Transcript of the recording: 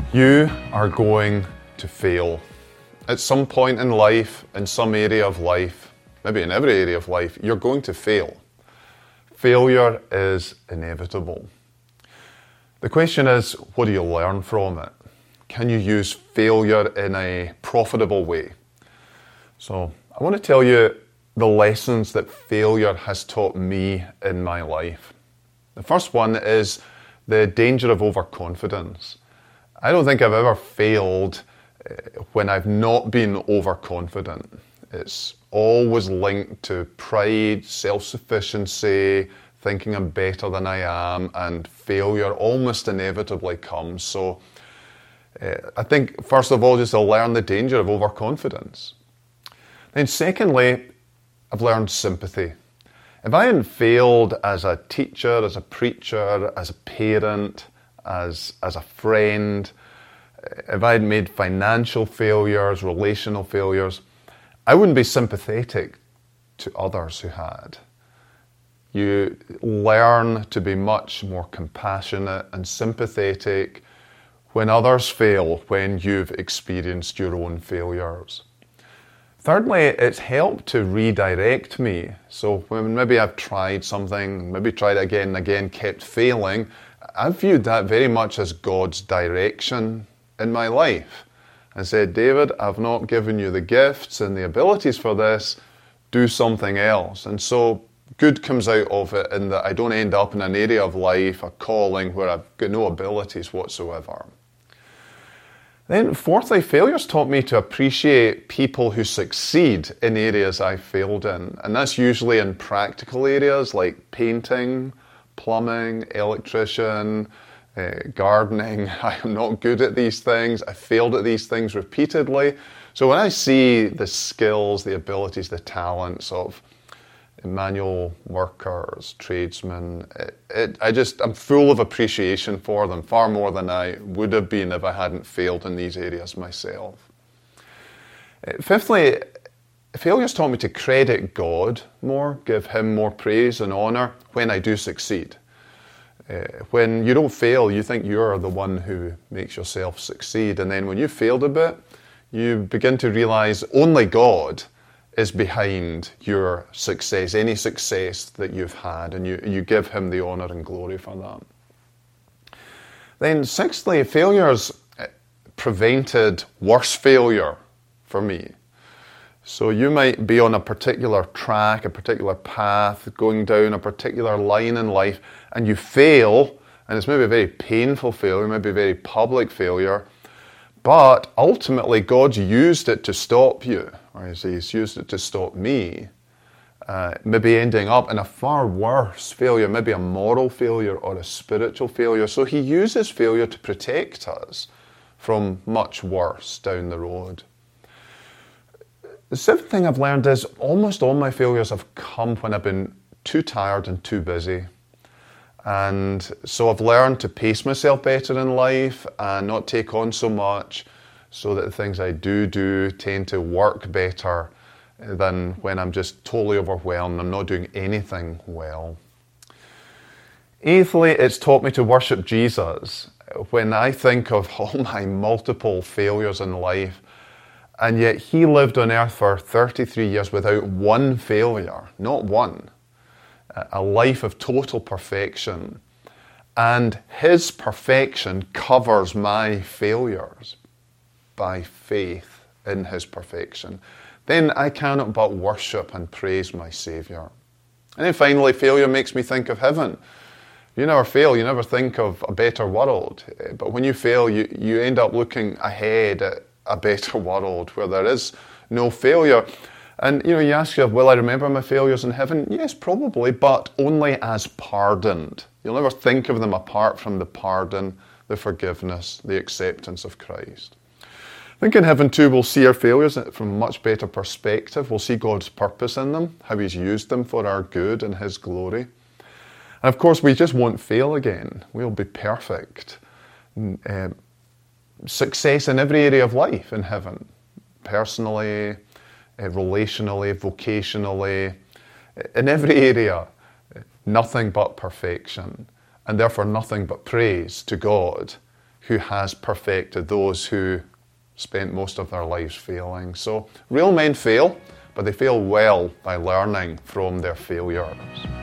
You are going to fail. At some point in life, in some area of life, maybe in every area of life, you're going to fail. Failure is inevitable. The question is, what do you learn from it? Can you use failure in a profitable way? So I want to tell you the lessons that failure has taught me in my life. The first one is the danger of overconfidence. I don't think I've ever failed when I've not been overconfident. It's always linked to pride, self-sufficiency, thinking I'm better than I am, and failure almost inevitably comes. So I think, first of all, just to learn the danger of overconfidence. Then secondly, I've learned sympathy. If I hadn't failed as a teacher, as a preacher, as a parent, as a friend, if I had made financial failures, relational failures, I wouldn't be sympathetic to others who had. You learn to be much more compassionate and sympathetic when others fail, when you've experienced your own failures. Thirdly, it's helped to redirect me. So when maybe I've tried something, maybe tried it again and again, kept failing, I've viewed that very much as God's direction in my life and said, David, I've not given you the gifts and the abilities for this, do something else. And so good comes out of it in that I don't end up in an area of life, a calling where I've got no abilities whatsoever. Then fourthly, failure's taught me to appreciate people who succeed in areas I failed in. And that's usually in practical areas like painting, plumbing, electrician, gardening. I am not good at these things. I failed at these things repeatedly. So when I see the skills, the abilities, the talents of manual workers, tradesmen, I'm full of appreciation for them, far more than I would have been if I hadn't failed in these areas myself. Fifthly, failure's taught me to credit God more, give Him more praise and honour when I do succeed. When you don't fail, you think you're the one who makes yourself succeed. And then when you've failed a bit, you begin to realise only God is behind your success, any success that you've had, and you give Him the honour and glory for that. Then sixthly, failure's prevented worse failure for me. So you might be on a particular track, a particular path, going down a particular line in life, and you fail, and it's maybe a very painful failure, maybe a very public failure, but ultimately God's used it to stop you, or He's used it to stop me, maybe ending up in a far worse failure, maybe a moral failure or a spiritual failure. So He uses failure to protect us from much worse down the road. The seventh thing I've learned is almost all my failures have come when I've been too tired and too busy. And so I've learned to pace myself better in life and not take on so much, so that the things I do tend to work better than when I'm just totally overwhelmed. I'm not doing anything well. Eighthly, it's taught me to worship Jesus. When I think of all my multiple failures in life, and yet He lived on earth for 33 years without one failure, not one. A life of total perfection. And His perfection covers my failures by faith in His perfection. Then I cannot but worship and praise my Saviour. And then finally, failure makes me think of heaven. You never fail, you never think of a better world. But when you fail, you end up looking ahead at a better world where there is no failure. And you ask yourself, will I remember my failures in heaven? Yes, probably, but only as pardoned. You'll never think of them apart from the pardon, the forgiveness, the acceptance of Christ. I think in heaven too, we'll see our failures from a much better perspective. We'll see God's purpose in them, how He's used them for our good and His glory. And of course, we just won't fail again. We'll be perfect. Success in every area of life in heaven, personally, relationally, vocationally, in every area, nothing but perfection, and therefore nothing but praise to God who has perfected those who spent most of their lives failing. So real men fail, but they fail well by learning from their failures.